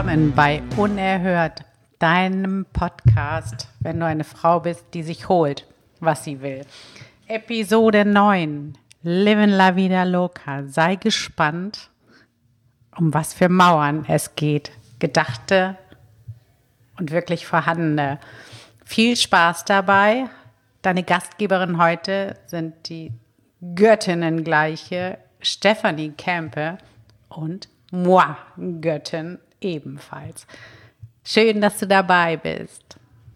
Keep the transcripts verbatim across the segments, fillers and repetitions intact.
Willkommen bei Unerhört, deinem Podcast, wenn du eine Frau bist, die sich holt, was sie will. Episode neun, Livin la vida loca. Sei gespannt, um was für Mauern es geht. Gedachte und wirklich vorhandene. Viel Spaß dabei. Deine Gastgeberin heute sind die Göttinnengleiche Stefanie Kempe und moi, Göttin ebenfalls. Schön, dass du dabei bist.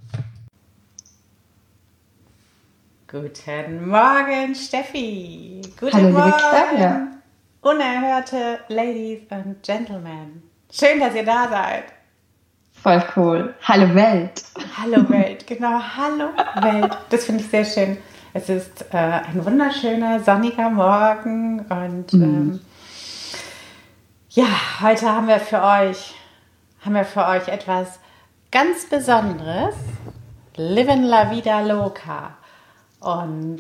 Guten Morgen, Steffi. Guten Hallo, Morgen, liebe Claudia. unerhörte Ladies and Gentlemen. Schön, dass ihr da seid. Voll cool. Hallo Welt. Hallo Welt, genau, hallo Welt. Das finde ich sehr schön. Es ist äh, ein wunderschöner, sonniger Morgen und Mhm. ähm, ja, heute haben wir für euch, haben wir für euch etwas ganz Besonderes. Livin la vida loca. Und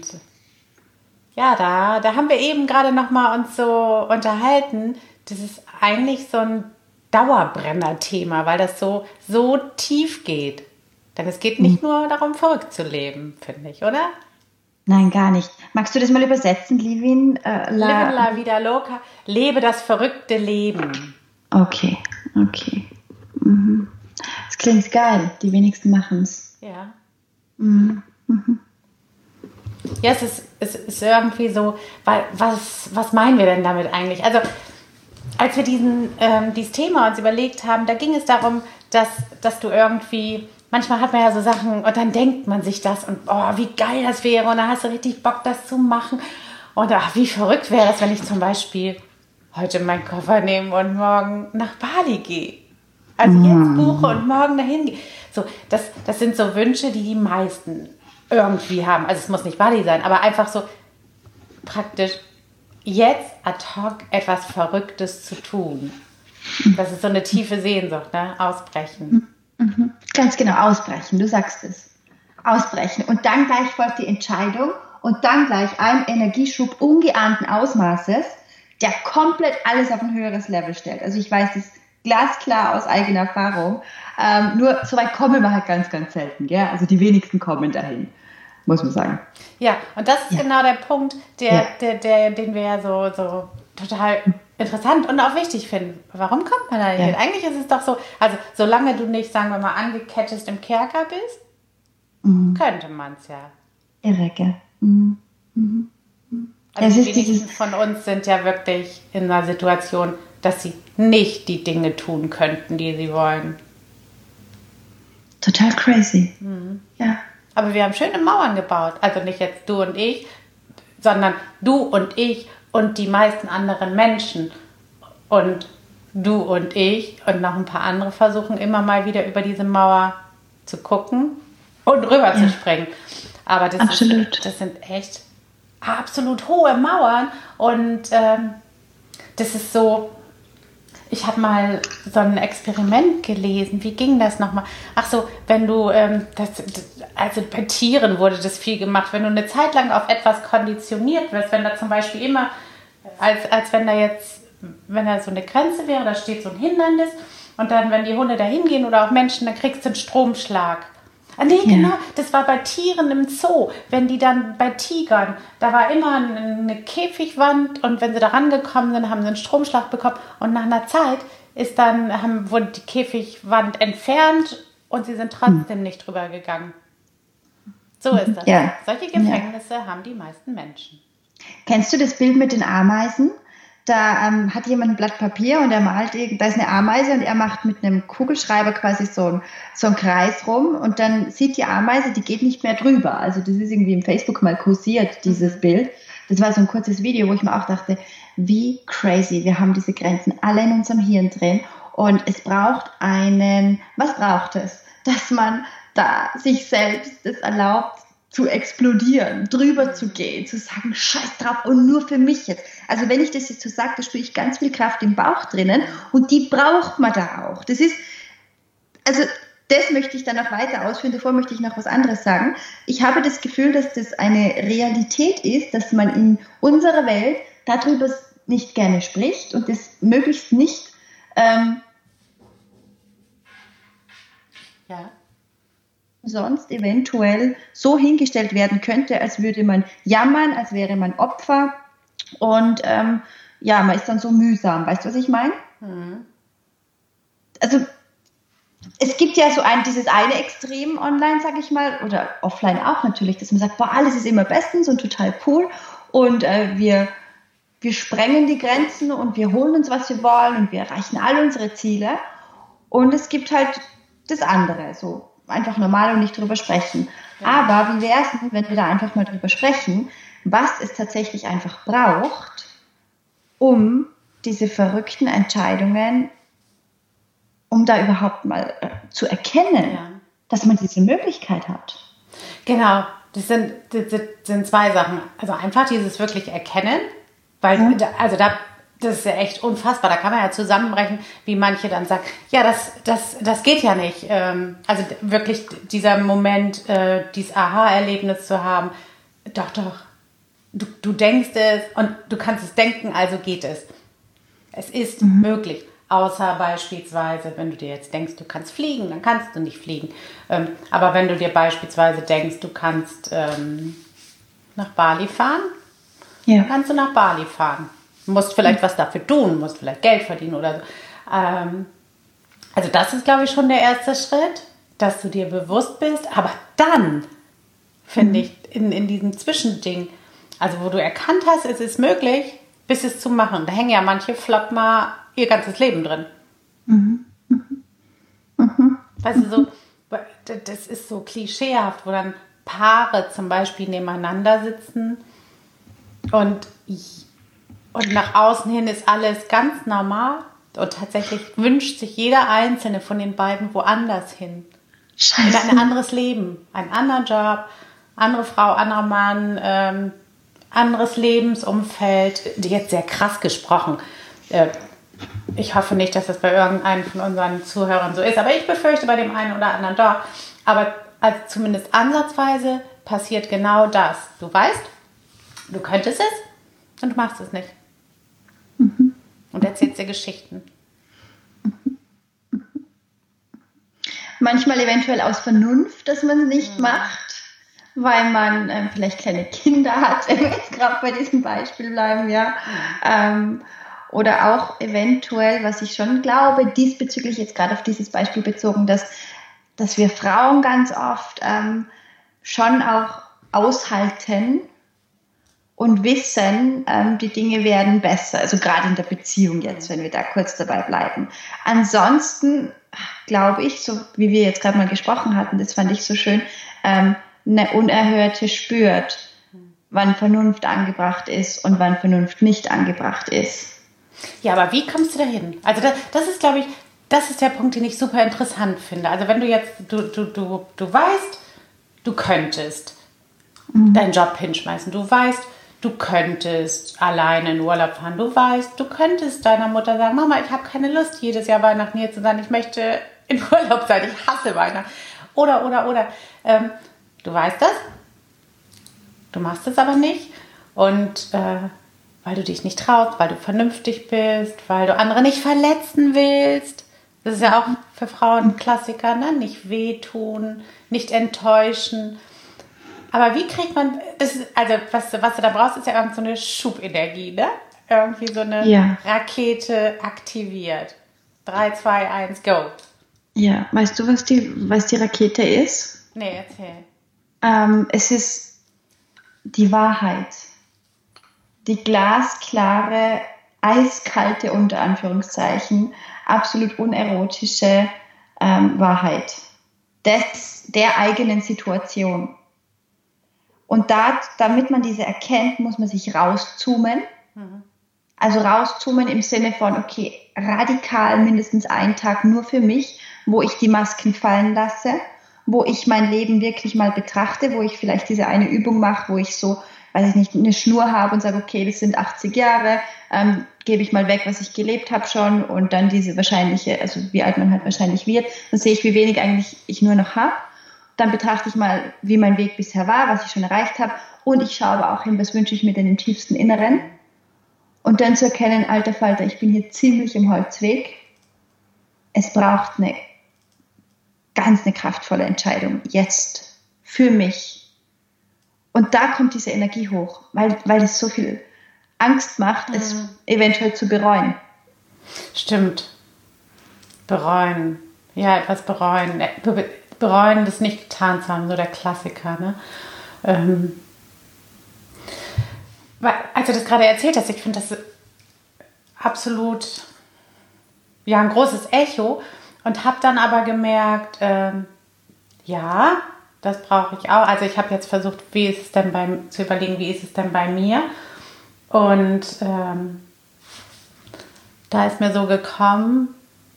ja, da, da haben wir eben gerade noch mal uns so unterhalten. Das ist eigentlich so ein Dauerbrenner-Thema, weil das so, so tief geht. Denn es geht nicht nur darum, verrückt zu leben, finde ich, oder? Nein, gar nicht. Magst du das mal übersetzen, Livin? Äh, la... Livin la vida loca. Lebe das verrückte Leben. Okay, okay. Mhm. Das klingt geil. Die wenigsten machen es. Ja. Mhm. Mhm. Ja, es ist, es ist irgendwie so, weil, was, was meinen wir denn damit eigentlich? Also, als wir diesen, ähm, dieses Thema uns überlegt haben, da ging es darum, dass, dass du irgendwie, manchmal hat man ja so Sachen und dann denkt man sich das und oh, wie geil das wäre und dann hast du richtig Bock, das zu machen. Und ach, wie verrückt wäre es, wenn ich zum Beispiel heute meinen Koffer nehme und morgen nach Bali gehe. Also jetzt buche und morgen dahin gehe. So, das, das sind so Wünsche, die die meisten irgendwie haben. Also es muss nicht Bali sein, aber einfach so praktisch jetzt ad hoc etwas Verrücktes zu tun. Das ist so eine tiefe Sehnsucht, ne? Ausbrechen. Mhm. Ganz genau, ausbrechen. Du sagst es. Ausbrechen. Und dann gleich folgt die Entscheidung und dann gleich ein Energieschub ungeahnten Ausmaßes, der komplett alles auf ein höheres Level stellt. Also ich weiß das glasklar aus eigener Erfahrung. Ähm, nur so weit kommen wir halt ganz, ganz selten. Gell? Also die wenigsten kommen dahin, muss man sagen. Ja, und das ist Ja. genau der Punkt, der, Ja. der, der, den wir ja so, so total interessant und auch wichtig finden. Warum kommt man da nicht Ja. hin? Eigentlich ist es doch so, also solange du nicht, sagen wir mal, angekettet im Kerker bist, Mhm. könnte man es ja. Irre, gell? Mhm. Mhm. Also Es die ist wenigsten dieses- von uns sind ja wirklich in einer Situation, dass sie nicht die Dinge tun könnten, die sie wollen. Total crazy. Ja. Aber wir haben schöne Mauern gebaut. Also nicht jetzt du und ich, sondern du und ich und die meisten anderen Menschen. Und du und ich und noch ein paar andere versuchen immer mal wieder über diese Mauer zu gucken und rüber zu Ja. springen. Aber das, Absolut. Ist, das sind echt absolut hohe Mauern. Und ähm, das ist so... Ich habe mal so ein Experiment gelesen. Wie ging das nochmal? Ach so, wenn du, ähm, das, also bei Tieren wurde das viel gemacht. Wenn du eine Zeit lang auf etwas konditioniert wirst, wenn da zum Beispiel immer, als, als wenn da jetzt, wenn da so eine Grenze wäre, da steht so ein Hindernis und dann, wenn die Hunde da hingehen oder auch Menschen, dann kriegst du einen Stromschlag. Ah, nee, Ja. genau, das war bei Tieren im Zoo, wenn die dann bei Tigern, da war immer eine Käfigwand und wenn sie da rangekommen sind, haben sie einen Stromschlag bekommen und nach einer Zeit ist dann, haben, wurde die Käfigwand entfernt und sie sind trotzdem nicht drüber gegangen. So ist das. Ja. Solche Gefängnisse haben die meisten Menschen. Kennst du das Bild mit den Ameisen? Da ähm, hat jemand ein Blatt Papier und er malt, irgend- da ist eine Ameise und er macht mit einem Kugelschreiber quasi so, ein, so einen Kreis rum und dann sieht die Ameise, die geht nicht mehr drüber. Also das ist irgendwie im Facebook mal kursiert, dieses Bild. Das war so ein kurzes Video, wo ich mir auch dachte, wie crazy, wir haben diese Grenzen alle in unserem Hirn drin und es braucht einen, was braucht es? Dass man da sich selbst das erlaubt, zu explodieren, drüber zu gehen, zu sagen, scheiß drauf und nur für mich jetzt. Also wenn ich das jetzt so sage, da spüre ich ganz viel Kraft im Bauch drinnen und die braucht man da auch. Das ist, also das möchte ich dann noch weiter ausführen, davor möchte ich noch was anderes sagen. Ich habe das Gefühl, dass das eine Realität ist, dass man in unserer Welt darüber nicht gerne spricht und das möglichst nicht ähm, Ja. Sonst eventuell so hingestellt werden könnte, als würde man jammern, als wäre man Opfer und ähm, ja, man ist dann so mühsam. Weißt du, was ich meine? Mhm. Also es gibt ja so ein, dieses eine Extrem online, sag ich mal, oder offline auch natürlich, dass man sagt, boah, alles ist immer bestens und total cool und äh, wir, wir sprengen die Grenzen und wir holen uns, was wir wollen und wir erreichen all unsere Ziele. Und es gibt halt das andere, so einfach normal und nicht drüber sprechen. Ja. Aber wie wäre es denn, wenn wir da einfach mal drüber sprechen, was es tatsächlich einfach braucht, um diese verrückten Entscheidungen, um da überhaupt mal äh, zu erkennen, Ja. dass man diese Möglichkeit hat. Genau, das sind, das sind zwei Sachen. Also einfach dieses wirklich Erkennen, weil, Ja. da, also da, das ist ja echt unfassbar. Da kann man ja zusammenbrechen, wie manche dann sagen, ja, das, das, das geht ja nicht. Ähm, also wirklich dieser Moment, äh, dieses Aha-Erlebnis zu haben, doch, doch, du, du denkst es und du kannst es denken, also geht es. Es ist mhm. möglich. Außer beispielsweise, wenn du dir jetzt denkst, du kannst fliegen, dann kannst du nicht fliegen. Ähm, aber wenn du dir beispielsweise denkst, du kannst ähm, nach Bali fahren, Ja. dann kannst du nach Bali fahren. Du musst vielleicht was dafür tun, musst vielleicht Geld verdienen oder so. Ähm, also das ist, glaube ich, schon der erste Schritt, dass du dir bewusst bist. Aber dann, finde mhm. ich, in, in diesem Zwischending, also wo du erkannt hast, es ist möglich, bis es zu machen. Da hängen ja manche flott mal ihr ganzes Leben drin. Mhm. Mhm. Mhm. Weißt du, so, das ist so klischeehaft, wo dann Paare zum Beispiel nebeneinander sitzen und, und nach außen hin ist alles ganz normal und tatsächlich wünscht sich jeder Einzelne von den beiden woanders hin. Scheiße. In ein anderes Leben, einen anderen Job, andere Frau, anderer Mann, ähm, anderes Lebensumfeld. Jetzt sehr krass gesprochen. Äh, ich hoffe nicht, dass das bei irgendeinem von unseren Zuhörern so ist, aber ich befürchte bei dem einen oder anderen doch. Aber also zumindest ansatzweise passiert genau das. Du weißt, du könntest es und du machst es nicht. Mhm. Und erzählst dir Geschichten. Manchmal eventuell aus Vernunft, dass man es nicht Mhm. macht, weil man ähm, vielleicht kleine Kinder hat, wenn wir jetzt gerade bei diesem Beispiel bleiben, ja. Mhm. Ähm, oder auch eventuell, was ich schon glaube, diesbezüglich jetzt gerade auf dieses Beispiel bezogen, dass, dass wir Frauen ganz oft ähm, schon auch aushalten und wissen, ähm, die Dinge werden besser. Also gerade in der Beziehung jetzt, wenn wir da kurz dabei bleiben. Ansonsten glaube ich, so wie wir jetzt gerade mal gesprochen hatten, das fand ich so schön, ähm, eine Unerhörte spürt, wann Vernunft angebracht ist und wann Vernunft nicht angebracht ist. Ja, aber wie kommst du dahin? Also das, das ist, glaube ich, das ist der Punkt, den ich super interessant finde. Also wenn du jetzt, du, du, du, du weißt, du könntest mhm. deinen Job hinschmeißen, du weißt, du könntest alleine in Urlaub fahren, du weißt, du könntest deiner Mutter sagen, Mama, ich habe keine Lust, jedes Jahr Weihnachten hier zu sein, ich möchte in Urlaub sein, ich hasse Weihnachten. Oder, oder, oder. Ähm, du weißt das, du machst es aber nicht und äh, weil du dich nicht traust, weil du vernünftig bist, weil du andere nicht verletzen willst. Das ist ja auch für Frauen ein Klassiker, ne? Nicht wehtun, nicht enttäuschen. Aber wie kriegt man, das ist, also was, was du da brauchst, ist ja irgendwie so eine Schubenergie, ne? Irgendwie so eine ja. Rakete aktiviert. drei, zwei, eins, go. Ja, weißt du, was die, was die Rakete ist? Nee, erzähl. Ähm, es ist die Wahrheit. Die glasklare, eiskalte, unter Anführungszeichen, absolut unerotische ähm, Wahrheit des, der eigenen Situation. Und da, damit man diese erkennt, muss man sich rauszoomen. Mhm. Also rauszoomen im Sinne von, okay, radikal mindestens einen Tag nur für mich, wo ich die Masken fallen lasse, wo ich mein Leben wirklich mal betrachte, wo ich vielleicht diese eine Übung mache, wo ich so, weiß ich nicht, eine Schnur habe und sage, okay, das sind achtzig Jahre, ähm, gebe ich mal weg, was ich gelebt habe schon und dann diese wahrscheinliche, also wie alt man halt wahrscheinlich wird, dann sehe ich, wie wenig eigentlich ich nur noch habe. Dann betrachte ich mal, wie mein Weg bisher war, was ich schon erreicht habe und ich schaue aber auch hin, was wünsche ich mir denn im tiefsten Inneren und dann zu erkennen, alter Falter, ich bin hier ziemlich im Holzweg. Es braucht eine ganz eine kraftvolle Entscheidung, jetzt, für mich. Und da kommt diese Energie hoch, weil, weil es so viel Angst macht, mhm. es eventuell zu bereuen. Stimmt. Bereuen. Ja, etwas bereuen. Be- bereuen, das nicht getan zu haben, so der Klassiker. Ne? Ähm, weil, als du das gerade erzählt hast, ich finde das absolut ja, ein großes Echo und habe dann aber gemerkt, ähm, ja, das brauche ich auch. Also ich habe jetzt versucht, wie ist es denn bei, zu überlegen, wie ist es denn bei mir? Und ähm, da ist mir so gekommen,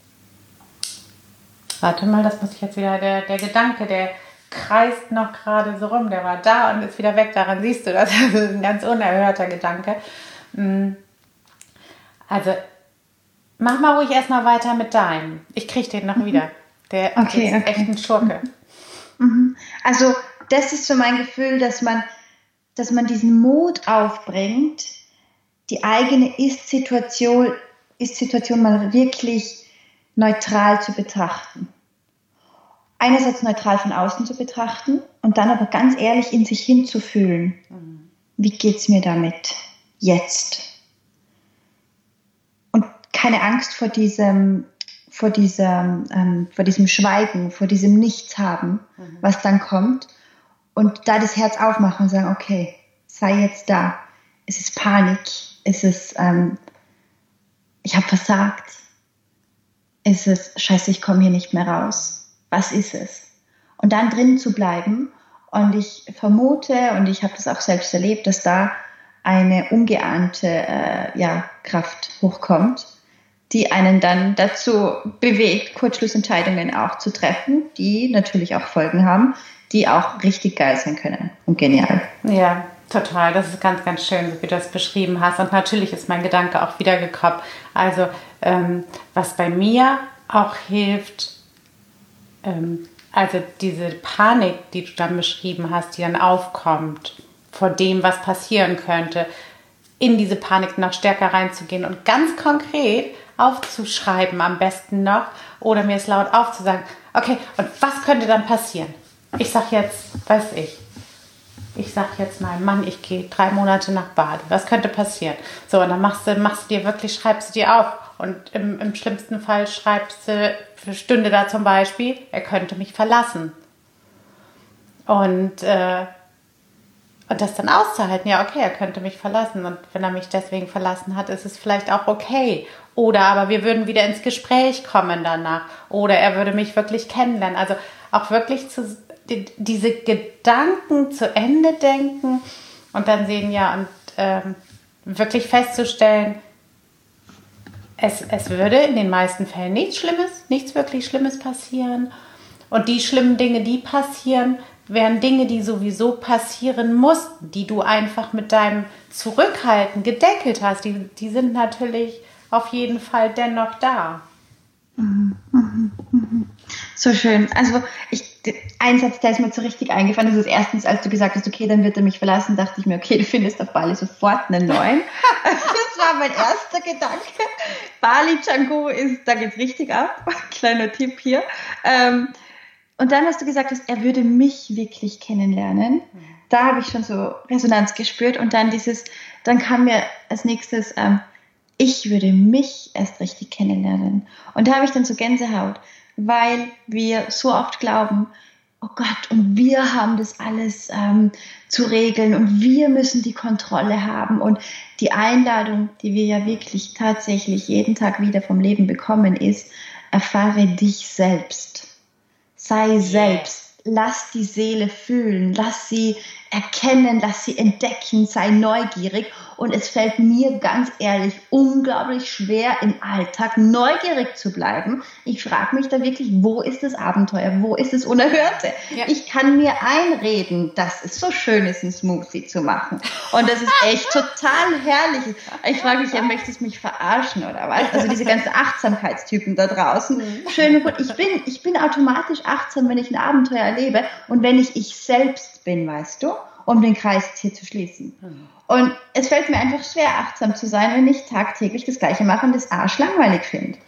warte mal, das muss ich jetzt wieder, der, der Gedanke, der kreist noch gerade so rum, der war da und ist wieder weg, daran siehst du, das ist ein ganz unerhörter Gedanke. Also, mach mal ruhig erstmal weiter mit deinem. Ich kriege den noch mhm. wieder. Der okay, ist okay. echt ein Schurke. Mhm. Also, das ist so mein Gefühl, dass man, dass man diesen Mut aufbringt, die eigene Ist-Situation, Ist-Situation mal wirklich neutral zu betrachten. Einerseits neutral von außen zu betrachten und dann aber ganz ehrlich in sich hinzufühlen. Mhm. Wie geht's mir damit jetzt? Und keine Angst vor diesem, vor diesem, ähm, vor diesem Schweigen, vor diesem Nichts haben, mhm. was dann kommt. Und da das Herz aufmachen und sagen, okay, sei jetzt da. Es ist Panik. Es ist, ähm, ich habe versagt. Es ist, scheiße, ich komme hier nicht mehr raus. Was ist es? Und dann drin zu bleiben. Und ich vermute, und ich habe das auch selbst erlebt, dass da eine ungeahnte äh, ja, Kraft hochkommt, die einen dann dazu bewegt, Kurzschlussentscheidungen auch zu treffen, die natürlich auch Folgen haben, die auch richtig geil sein können und genial. Ja, total. Das ist ganz, ganz schön, wie du das beschrieben hast. Und natürlich ist mein Gedanke auch wiedergekommen. Also, ähm, was bei mir auch hilft, ähm, also diese Panik, die du dann beschrieben hast, die dann aufkommt vor dem, was passieren könnte, in diese Panik noch stärker reinzugehen und ganz konkret aufzuschreiben am besten noch oder mir es laut aufzusagen, okay, und was könnte dann passieren? Ich sag jetzt, weiß ich, ich sag jetzt mal, Mann, ich gehe drei Monate nach Bali. Was könnte passieren? So, und dann machst du, machst du dir wirklich, schreibst du dir auf. Und im, im schlimmsten Fall schreibst du, stünde da zum Beispiel, er könnte mich verlassen. Und, äh, und das dann auszuhalten, ja, okay, er könnte mich verlassen. Und wenn er mich deswegen verlassen hat, ist es vielleicht auch okay. Oder aber wir würden wieder ins Gespräch kommen danach. Oder er würde mich wirklich kennenlernen. Also auch wirklich zu, die, diese Gedanken zu Ende denken und dann sehen, ja, und ähm, wirklich festzustellen, es, es würde in den meisten Fällen nichts Schlimmes, nichts wirklich Schlimmes passieren. Und die schlimmen Dinge, die passieren, wären Dinge, die sowieso passieren mussten, die du einfach mit deinem Zurückhalten gedeckelt hast. Die, die sind natürlich auf jeden Fall dennoch da. Mhm, mhm, mhm. So schön. Also ich, ein Satz, der ist mir so richtig eingefallen. Das ist erstens, als du gesagt hast, okay, dann wird er mich verlassen, dachte ich mir, okay, du findest auf Bali sofort einen neuen. Das war mein erster Gedanke. Bali Canggu ist, da geht's richtig ab. Kleiner Tipp hier. Ähm, und dann hast du gesagt, dass er würde mich wirklich kennenlernen. Da habe ich schon so Resonanz gespürt. Und dann dieses, dann kam mir als nächstes, ähm, ich würde mich erst richtig kennenlernen. Und da habe ich dann so Gänsehaut, weil wir so oft glauben, oh Gott, und wir haben das alles ähm, zu regeln und wir müssen die Kontrolle haben. Und die Einladung, die wir ja wirklich tatsächlich jeden Tag wieder vom Leben bekommen, ist, erfahre dich selbst. Sei selbst. Lass die Seele fühlen. Lass sie erkennen, lass sie entdecken. Sei neugierig. Und es fällt mir ganz ehrlich unglaublich schwer, im Alltag neugierig zu bleiben. Ich frage mich da wirklich, wo ist das Abenteuer? Wo ist das Unerhörte? Ja. Ich kann mir einreden, dass es so schön ist, einen Smoothie zu machen. Und das ist echt total herrlich. Ich frage mich, ja, möchtest du mich verarschen oder was? Also diese ganzen Achtsamkeitstypen da draußen. Schön und gut. Ich bin, ich bin automatisch achtsam, wenn ich ein Abenteuer erlebe und wenn ich ich selbst bin, weißt du, um den Kreis hier zu schließen. Und es fällt mir einfach schwer, achtsam zu sein, wenn ich tagtäglich das Gleiche mache und das arschlangweilig finde.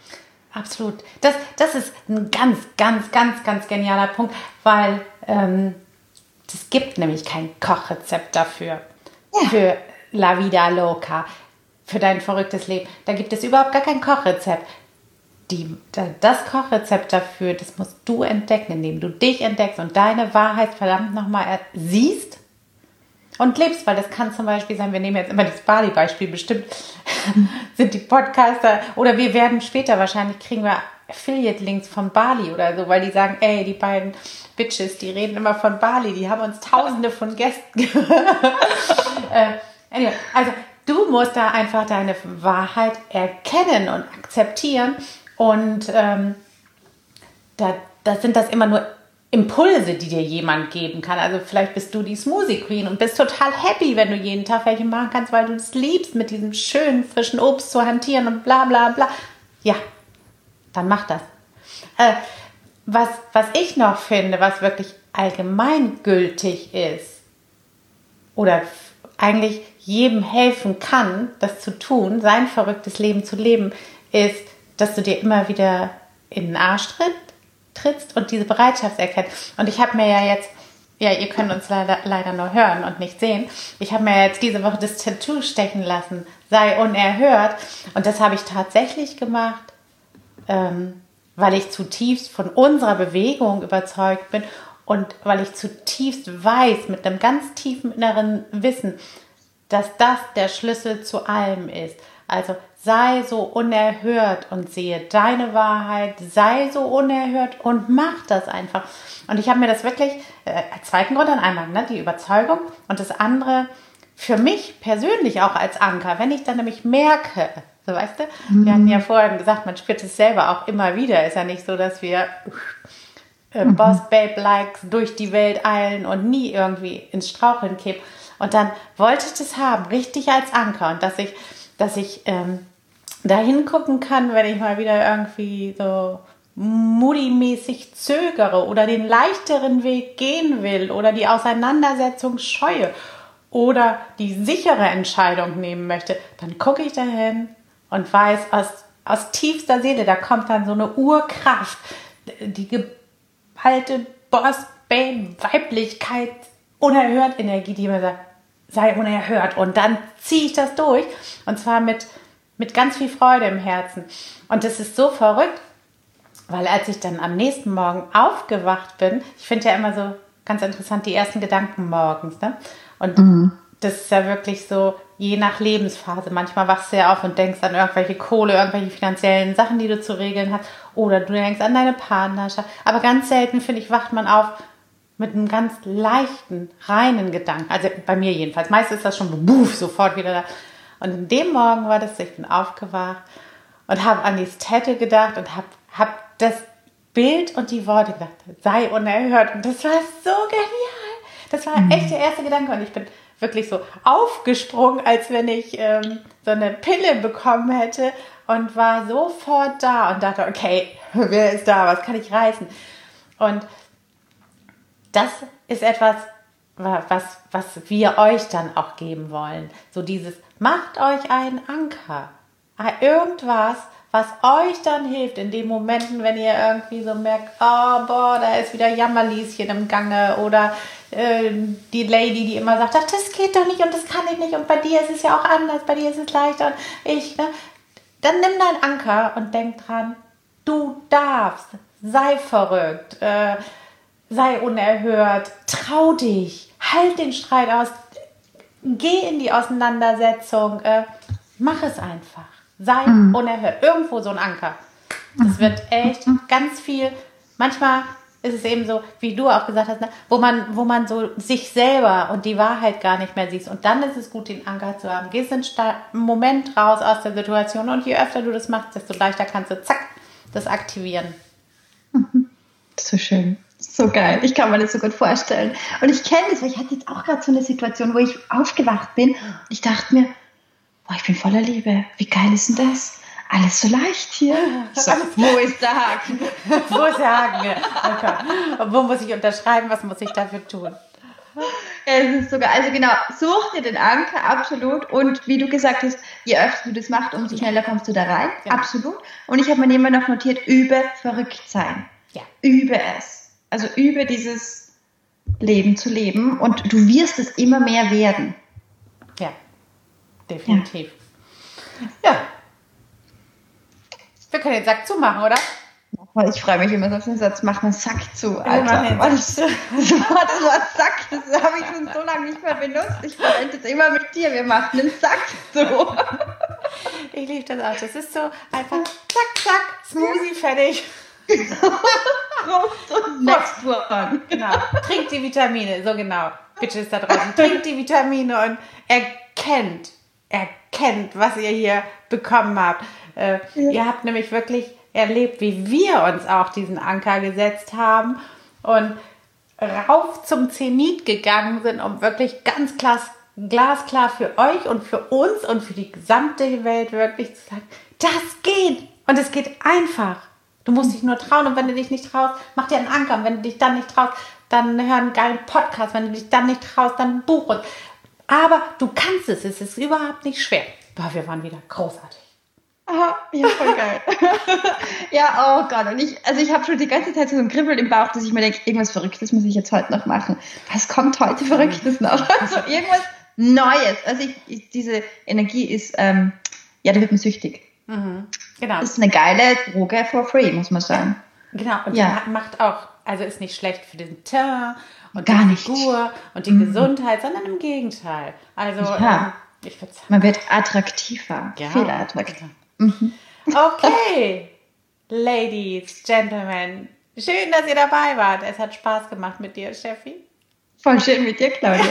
absolut. Das, das ist ein ganz, ganz, ganz, ganz genialer Punkt, weil ähm, es gibt nämlich kein Kochrezept dafür. Ja. Für La Vida Loca, für dein verrücktes Leben. Da gibt es überhaupt gar kein Kochrezept. Die, das Kochrezept dafür, das musst du entdecken, indem du dich entdeckst und deine Wahrheit verdammt nochmal siehst und lebst, weil das kann zum Beispiel sein, wir nehmen jetzt immer das Bali-Beispiel, bestimmt sind die Podcaster oder wir werden später wahrscheinlich, kriegen wir Affiliate-Links von Bali oder so, weil die sagen, ey, die beiden Bitches, die reden immer von Bali, die haben uns tausende von Gästen. äh, anyway, also du musst da einfach deine Wahrheit erkennen und akzeptieren. Und ähm, da, da sind das immer nur Impulse, die dir jemand geben kann. Also vielleicht bist du die Smoothie Queen und bist total happy, wenn du jeden Tag welche machen kannst, weil du es liebst, mit diesem schönen, frischen Obst zu hantieren und bla bla bla. Ja, dann mach das. Äh, was, was ich noch finde, was wirklich allgemeingültig ist oder eigentlich jedem helfen kann, das zu tun, sein verrücktes Leben zu leben, ist, dass du dir immer wieder in den Arsch tritt, trittst und diese Bereitschaft erkennst. Und ich habe mir ja jetzt, ja, ihr könnt uns leider, leider nur hören und nicht sehen, ich habe mir jetzt diese Woche das Tattoo stechen lassen, sei unerhört. Und das habe ich tatsächlich gemacht, ähm, weil ich zutiefst von unserer Bewegung überzeugt bin und weil ich zutiefst weiß, mit einem ganz tiefen inneren Wissen, dass das der Schlüssel zu allem ist. Also sei so unerhört und sehe deine Wahrheit, sei so unerhört und mach das einfach. Und ich habe mir das wirklich, äh, als zweiten Grund dann einmal, ne, die Überzeugung und das andere für mich persönlich auch als Anker, wenn ich dann nämlich merke, so weißt du, mhm. wir hatten ja vorhin gesagt, man spürt es selber auch immer wieder, ist ja nicht so, dass wir äh, mhm. Boss-Babe-Likes durch die Welt eilen und nie irgendwie ins Straucheln kippen. Und dann wollte ich das haben, richtig als Anker und dass ich dass ich ähm, da hingucken kann, wenn ich mal wieder irgendwie so Mutti-mäßig zögere oder den leichteren Weg gehen will oder die Auseinandersetzung scheue oder die sichere Entscheidung nehmen möchte, dann gucke ich da hin und weiß aus, aus tiefster Seele, da kommt dann so eine Urkraft, die geballte Boss-Babe-Weiblichkeit, unerhört Energie, die mir sagt, sei unerhört. Und dann ziehe ich das durch. Und zwar mit, mit ganz viel Freude im Herzen. Und das ist so verrückt, weil als ich dann am nächsten Morgen aufgewacht bin, ich finde ja immer so ganz interessant die ersten Gedanken morgens. Ne? Und mhm. das ist ja wirklich so, je nach Lebensphase. Manchmal wachst du ja auf und denkst an irgendwelche Kohle, irgendwelche finanziellen Sachen, die du zu regeln hast. Oder du denkst an deine Partnerschaft. Aber ganz selten, finde ich, wacht man auf mit einem ganz leichten, reinen Gedanken. Also bei mir jedenfalls. Meist ist das schon buff, sofort wieder da. Und in dem Morgen war das, ich bin aufgewacht und habe an dieses Tattoo gedacht und habe hab das Bild und die Worte gedacht, sei unerhört. Und das war so genial. Das war echt der erste Gedanke. Und ich bin wirklich so aufgesprungen, als wenn ich ähm, so eine Pille bekommen hätte und war sofort da und dachte, okay, wer ist da, was kann ich reißen? Und das ist etwas, was, was wir euch dann auch geben wollen. So dieses, macht euch einen Anker. Irgendwas, was euch dann hilft in den Momenten, wenn ihr irgendwie so merkt, oh, boah, da ist wieder Jammerlieschen im Gange oder äh, die Lady, die immer sagt, ach, das geht doch nicht und das kann ich nicht und bei dir ist es ja auch anders, bei dir ist es leichter und ich, ne? Dann nimm deinen Anker und denk dran, du darfst, sei verrückt, äh, sei unerhört, trau dich, halt den Streit aus, geh in die Auseinandersetzung, äh, mach es einfach, sei mhm. unerhört, irgendwo so ein Anker. Das wird echt ganz viel, manchmal ist es eben so, wie du auch gesagt hast, ne, wo man, wo man so sich selber und die Wahrheit gar nicht mehr sieht und dann ist es gut, den Anker zu haben. Gehst einen Moment raus aus der Situation und je öfter du das machst, desto leichter kannst du, zack, das aktivieren. So schön. So geil. Ich kann mir das so gut vorstellen. Und ich kenne das, weil ich hatte jetzt auch gerade so eine Situation, wo ich aufgewacht bin. Und ich dachte mir, boah, ich bin voller Liebe. Wie geil ist denn das? Alles so leicht hier. So, wo ist der Haken? Wo ist der Haken? Okay. Wo muss ich unterschreiben? Was muss ich dafür tun? Es ist sogar, also genau, such dir den Anker, absolut. Und wie du gesagt hast, je öfter du das machst, umso schneller kommst du da rein. Ja. Absolut. Und ich habe mir nebenbei noch notiert, übe verrückt sein. Ja. Übe es. Also übe dieses Leben zu leben und du wirst es immer mehr werden. Ja, definitiv. Ja. ja. Wir können den Sack zumachen, oder? Ich freue mich immer so auf den Satz, mach einen Sack zu, Alter. Ja, das, das, das Wort Sack, das habe ich schon so lange nicht mehr benutzt. Ich verwende es immer mit dir, wir machen einen Sack zu. Ich liebe das auch. Das ist so einfach zack, zack, Smoothie, fertig. Next one. Genau. Trinkt die Vitamine, so genau. Bitches da draußen. Trinkt die Vitamine und erkennt, erkennt, was ihr hier bekommen habt. Äh, ja. Ihr habt nämlich wirklich erlebt, wie wir uns auch diesen Anker gesetzt haben und rauf zum Zenit gegangen sind, um wirklich ganz klar, glasklar für euch und für uns und für die gesamte Welt wirklich zu sagen, das geht und es geht einfach. Du musst dich nur trauen und wenn du dich nicht traust, mach dir einen Anker und wenn du dich dann nicht traust, dann hör einen geilen Podcast, wenn du dich dann nicht traust, dann ein Buch. Und, aber du kannst es, es ist überhaupt nicht schwer. Boah, wir waren wieder großartig. Aha, ja, voll geil. Ja, oh Gott. Und ich, also ich habe schon die ganze Zeit so ein Kribbeln im Bauch, dass ich mir denke, irgendwas Verrücktes muss ich jetzt heute noch machen. Was kommt heute Verrücktes noch? Also irgendwas Neues. Also ich, ich, diese Energie ist, ähm, ja, da wird man süchtig. Mhm, genau. Das ist eine geile Droge for free, muss man sagen. Genau, und ja. die macht auch, also ist nicht schlecht für den Teint und Gar die nicht. Figur und die mhm. Gesundheit, sondern im Gegenteil. Also, ja. ähm, ich würde sagen, man wird attraktiver, ja. viel attraktiver. Mhm. Okay, Ladies, Gentlemen, schön, dass ihr dabei wart. Es hat Spaß gemacht mit dir, Steffi. Voll schön mit dir, Claudia.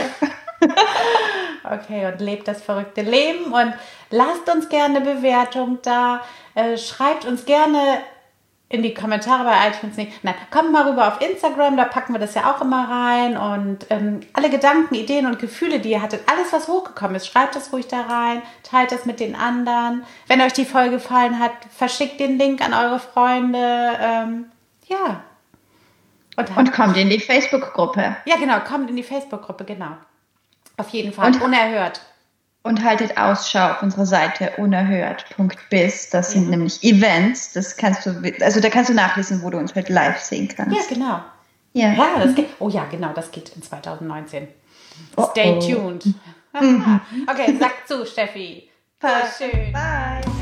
Okay, und lebt das verrückte Leben und lasst uns gerne eine Bewertung da. Äh, schreibt uns gerne in die Kommentare bei iTunes nicht. Nein, kommt mal rüber auf Instagram, da packen wir das ja auch immer rein. Und ähm, alle Gedanken, Ideen und Gefühle, die ihr hattet, alles, was hochgekommen ist, schreibt das ruhig da rein, teilt das mit den anderen. Wenn euch die Folge gefallen hat, verschickt den Link an eure Freunde. Ähm, ja. Und, und kommt in die Facebook-Gruppe. Ja, genau, kommt in die Facebook-Gruppe, genau. Auf jeden Fall, und, unerhört. Und haltet Ausschau auf unserer Seite unerhört punkt biz. Das sind ja. nämlich Events. Das kannst du, also da kannst du nachlesen, wo du uns halt live sehen kannst. Ja, genau. Ja, ja das geht. Oh ja, genau, das geht in zwanzig neunzehn. Stay oh, oh. tuned. Okay, sag zu, Steffi. Voll schön. Bye.